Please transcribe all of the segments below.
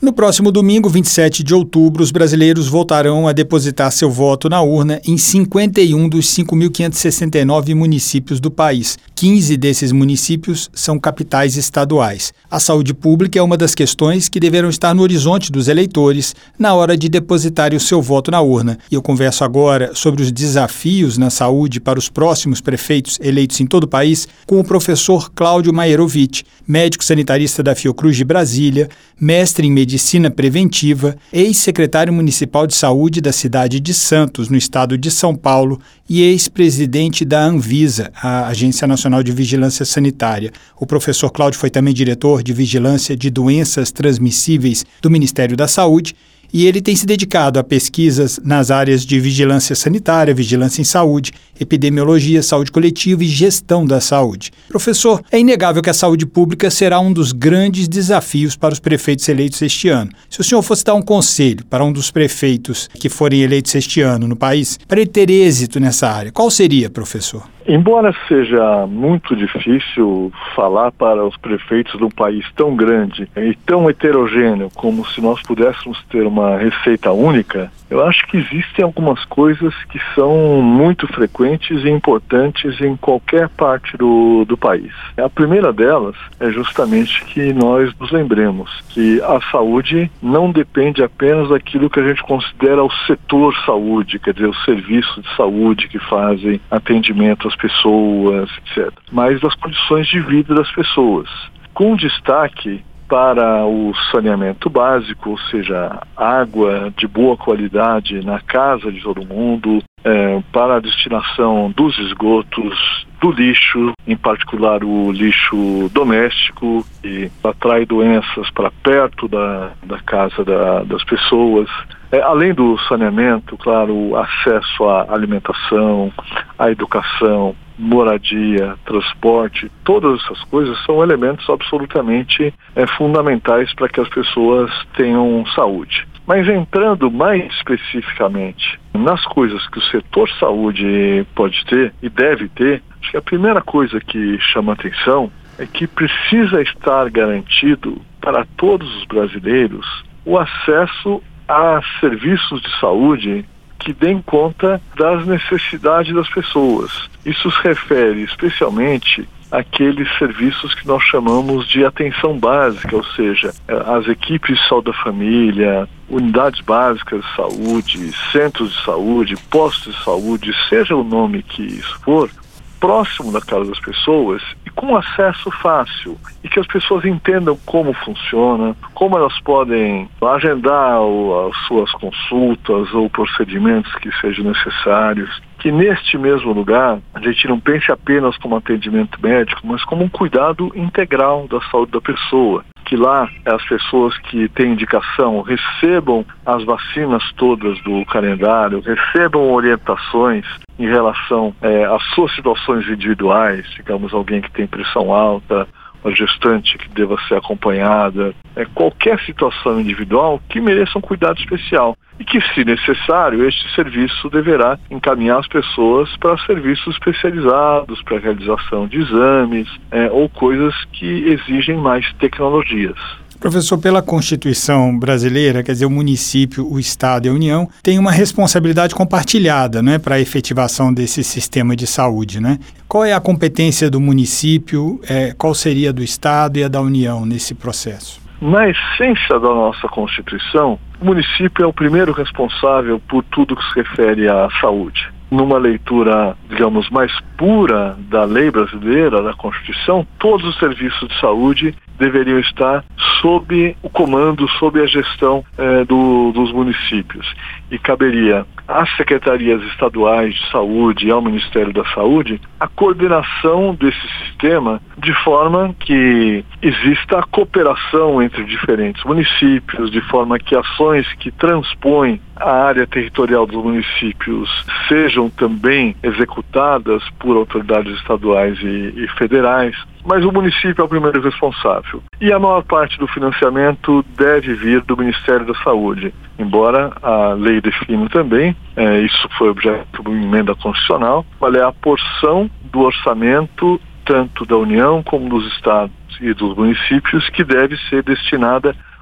No próximo domingo, 27 de outubro, os brasileiros voltarão a depositar seu voto na urna em 51 dos 5.569 municípios do país. 15 desses municípios são capitais estaduais. A saúde pública é uma das questões que deverão estar no horizonte dos eleitores na hora de depositarem o seu voto na urna. E eu converso agora sobre os desafios na saúde para os próximos prefeitos eleitos em todo o país com o professor Cláudio Maierovitch, médico sanitarista da Fiocruz de Brasília, mestre em Medicina Preventiva, ex-secretário municipal de saúde da cidade de Santos, no estado de São Paulo, e ex-presidente da Anvisa, a Agência Nacional de Vigilância Sanitária. O professor Cláudio foi também diretor de Vigilância de Doenças Transmissíveis do Ministério da Saúde, e ele tem se dedicado a pesquisas nas áreas de vigilância sanitária, vigilância em saúde, epidemiologia, saúde coletiva e gestão da saúde. Professor, é inegável que a saúde pública será um dos grandes desafios para os prefeitos eleitos este ano. Se o senhor fosse dar um conselho para um dos prefeitos que forem eleitos este ano no país, para ele ter êxito nessa área, qual seria, professor? Embora seja muito difícil falar para os prefeitos de um país tão grande e tão heterogêneo como se nós pudéssemos ter uma receita única, eu acho que existem algumas coisas que são muito frequentes e importantes em qualquer parte do país. A primeira delas é justamente que nós nos lembremos que a saúde não depende apenas daquilo que a gente considera o setor saúde, quer dizer, os serviços de saúde que fazem atendimento às pessoas, etc., mas das condições de vida das pessoas, com destaque para o saneamento básico, ou seja, água de boa qualidade na casa de todo mundo, para a destinação dos esgotos, do lixo, em particular o lixo doméstico, que atrai doenças para perto da casa das pessoas. Além do saneamento, claro, o acesso à alimentação, à educação, moradia, transporte, todas essas coisas são elementos absolutamente fundamentais para que as pessoas tenham saúde. Mas entrando mais especificamente nas coisas que o setor saúde pode ter e deve ter, acho que a primeira coisa que chama atenção é que precisa estar garantido para todos os brasileiros o acesso a serviços de saúde que deem conta das necessidades das pessoas. Isso se refere especialmente àqueles serviços que nós chamamos de atenção básica, ou seja, as equipes de saúde da família, unidades básicas de saúde, centros de saúde, postos de saúde, seja o nome que isso for, próximo da casa das pessoas e com acesso fácil, e que as pessoas entendam como funciona, como elas podem agendar as suas consultas ou procedimentos que sejam necessários, que neste mesmo lugar a gente não pense apenas como atendimento médico, mas como um cuidado integral da saúde da pessoa. Que lá as pessoas que têm indicação recebam as vacinas todas do calendário, recebam orientações em relação às suas situações individuais, digamos, alguém que tem pressão alta, uma gestante que deva ser acompanhada, qualquer situação individual que mereça um cuidado especial. E que, se necessário, este serviço deverá encaminhar as pessoas para serviços especializados, para a realização de exames ou coisas que exigem mais tecnologias. Professor, pela Constituição brasileira, quer dizer, o município, o Estado e a União têm uma responsabilidade compartilhada, né, para a efetivação desse sistema de saúde, né? Qual é a competência do município, qual seria a do Estado e a da União nesse processo? Na essência da nossa Constituição, o município é o primeiro responsável por tudo que se refere à saúde. Numa leitura, digamos, mais pura da lei brasileira, da Constituição, todos os serviços de saúde deveriam estar sob o comando, sob a gestão dos municípios. E caberia às secretarias estaduais de saúde e ao Ministério da Saúde a coordenação desse sistema de forma que exista a cooperação entre diferentes municípios, de forma que ações que transpõem a área territorial dos municípios sejam também executadas por autoridades estaduais e federais. Mas o município é o primeiro responsável. E a maior parte do financiamento deve vir do Ministério da Saúde. Embora a lei defina também, isso foi objeto de uma emenda constitucional, qual é a porção do orçamento, tanto da União como dos estados e dos municípios, que deve ser destinada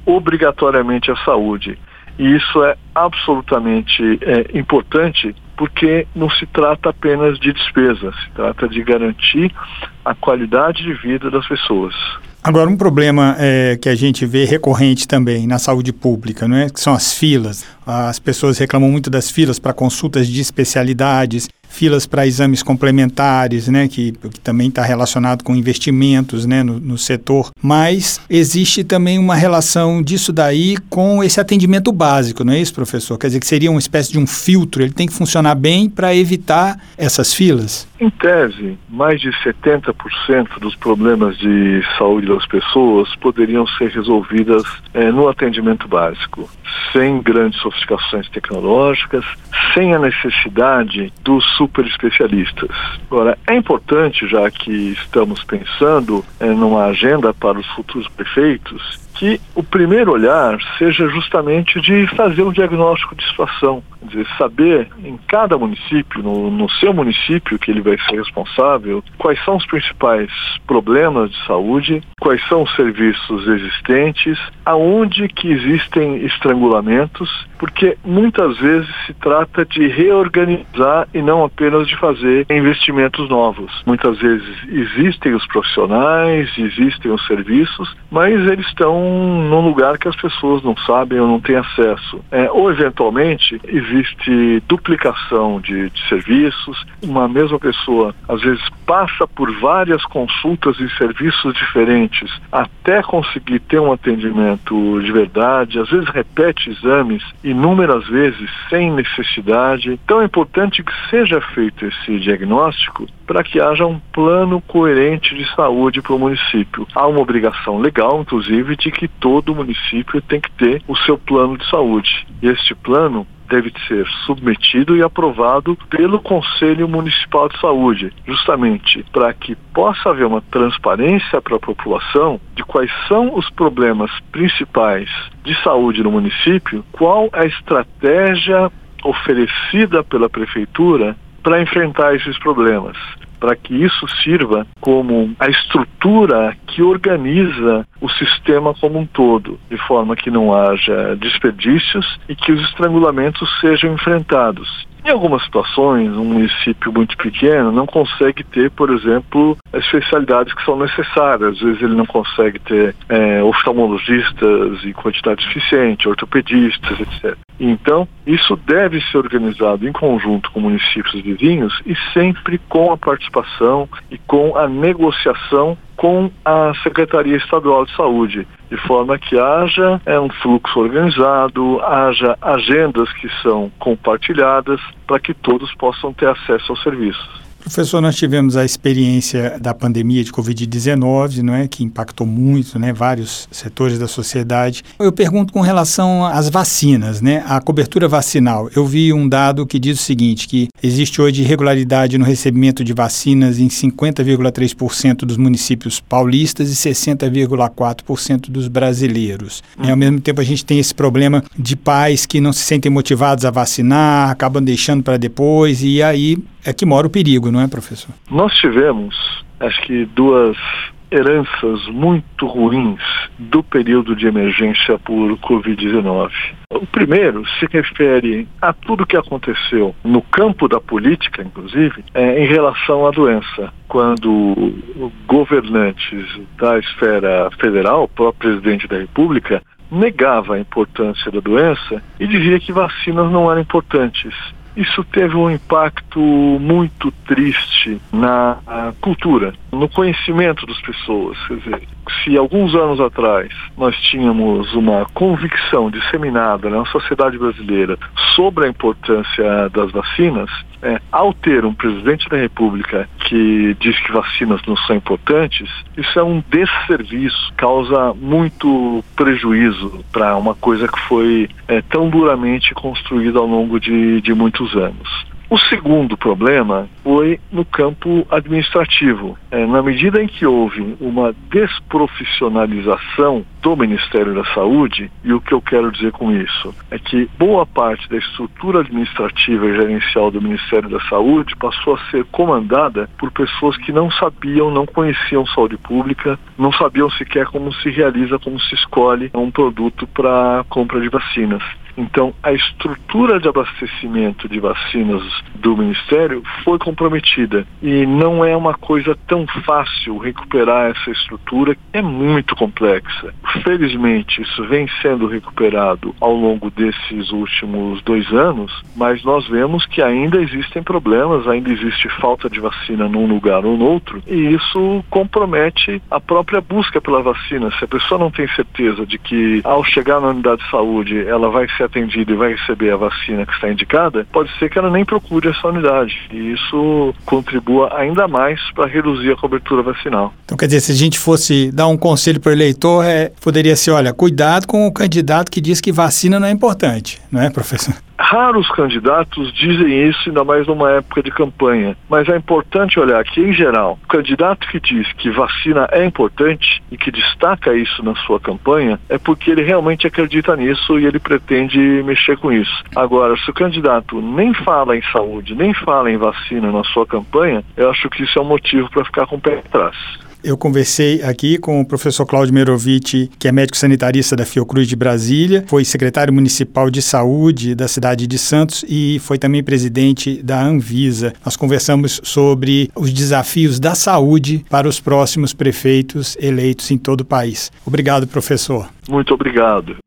obrigatoriamente a saúde. E isso é absolutamente importante, porque não se trata apenas de despesa, se trata de garantir a qualidade de vida das pessoas. Agora, um problema que a gente vê recorrente também na saúde pública, não é? Que são as filas. As pessoas reclamam muito das filas para consultas de especialidades, filas para exames complementares, né, que também está relacionado com investimentos, né, no setor. Mas existe também uma relação disso daí com esse atendimento básico, não é isso, professor? Quer dizer, que seria uma espécie de um filtro, ele tem que funcionar bem para evitar essas filas? Em tese, mais de 70% dos problemas de saúde das pessoas poderiam ser resolvidas no atendimento básico, sem grandes sofisticações tecnológicas, sem a necessidade dos super especialistas. Agora, é importante, já que estamos pensando numa agenda para os futuros prefeitos, que o primeiro olhar seja justamente de fazer um diagnóstico de situação, quer dizer, saber em cada município, no seu município que ele vai ser responsável, quais são os principais problemas de saúde, quais são os serviços existentes, aonde que existem estrangulamentos, porque muitas vezes se trata de reorganizar e não apenas de fazer investimentos novos. Muitas vezes existem os profissionais, existem os serviços, mas eles estão num lugar que as pessoas não sabem ou não têm acesso. Ou, eventualmente, existe duplicação de serviços. Uma mesma pessoa, às vezes, passa por várias consultas e serviços diferentes até conseguir ter um atendimento de verdade. Às vezes, repete exames inúmeras vezes sem necessidade. Então, é importante que seja feito esse diagnóstico para que haja um plano coerente de saúde para o município. Há uma obrigação legal, inclusive, de que todo município tem que ter o seu plano de saúde. E este plano deve ser submetido e aprovado pelo Conselho Municipal de Saúde, justamente para que possa haver uma transparência para a população de quais são os problemas principais de saúde no município, qual a estratégia oferecida pela Prefeitura para enfrentar esses problemas, para que isso sirva como a estrutura que organiza o sistema como um todo, de forma que não haja desperdícios e que os estrangulamentos sejam enfrentados. Em algumas situações, um município muito pequeno não consegue ter, por exemplo, as especialidades que são necessárias. Às vezes ele não consegue ter oftalmologistas em quantidade suficiente, ortopedistas, etc. Então, isso deve ser organizado em conjunto com municípios vizinhos e sempre com a participação e com a negociação com a Secretaria Estadual de Saúde, de forma que haja um fluxo organizado, haja agendas que são compartilhadas para que todos possam ter acesso aos serviços. Professor, nós tivemos a experiência da pandemia de Covid-19, não é, que impactou muito, né, vários setores da sociedade. Eu pergunto com relação às vacinas, né, a cobertura vacinal. Eu vi um dado que diz o seguinte, que existe hoje irregularidade no recebimento de vacinas em 50,3% dos municípios paulistas e 60,4% dos brasileiros. Ao mesmo tempo, a gente tem esse problema de pais que não se sentem motivados a vacinar, acabam deixando para depois, e aí é que mora o perigo, não é, professor? Nós tivemos, acho que, duas heranças muito ruins do período de emergência por Covid-19. O primeiro se refere a tudo que aconteceu no campo da política, inclusive, em relação à doença. Quando governantes da esfera federal, o próprio presidente da República, negava a importância da doença e dizia que vacinas não eram importantes. Isso teve um impacto muito triste na cultura, no conhecimento das pessoas. Quer dizer, se alguns anos atrás nós tínhamos uma convicção disseminada na sociedade brasileira sobre a importância das vacinas, ao ter um presidente da República que diz que vacinas não são importantes, isso é um desserviço, causa muito prejuízo para uma coisa que foi tão duramente construída ao longo de muitos anos. O segundo problema foi no campo administrativo. Na medida em que houve uma desprofissionalização do Ministério da Saúde, e o que eu quero dizer com isso é que boa parte da estrutura administrativa e gerencial do Ministério da Saúde passou a ser comandada por pessoas que não sabiam, não conheciam saúde pública, não sabiam sequer como se realiza, como se escolhe um produto para compra de vacinas. Então, a estrutura de abastecimento de vacinas do Ministério foi comprometida e não é uma coisa tão fácil recuperar essa estrutura, que é muito complexa. Felizmente, isso vem sendo recuperado ao longo desses últimos 2 anos, mas nós vemos que ainda existem problemas, ainda existe falta de vacina num lugar ou no outro, e isso compromete a própria busca pela vacina. Se a pessoa não tem certeza de que, ao chegar na unidade de saúde, ela vai ser atendida e vai receber a vacina que está indicada, pode ser que ela nem procure essa unidade. E isso contribua ainda mais para reduzir a cobertura vacinal. Então, quer dizer, se a gente fosse dar um conselho para o eleitor, poderia ser, olha, cuidado com o candidato que diz que vacina não é importante, não é, professor? Raros candidatos dizem isso, ainda mais numa época de campanha. Mas é importante olhar que, em geral, o candidato que diz que vacina é importante e que destaca isso na sua campanha é porque ele realmente acredita nisso e ele pretende mexer com isso. Agora, se o candidato nem fala em saúde, nem fala em vacina na sua campanha, eu acho que isso é um motivo para ficar com o pé atrás. Eu conversei aqui com o professor Cláudio Merovitch, que é médico sanitarista da Fiocruz de Brasília, foi secretário municipal de saúde da cidade de Santos e foi também presidente da Anvisa. Nós conversamos sobre os desafios da saúde para os próximos prefeitos eleitos em todo o país. Obrigado, professor. Muito obrigado.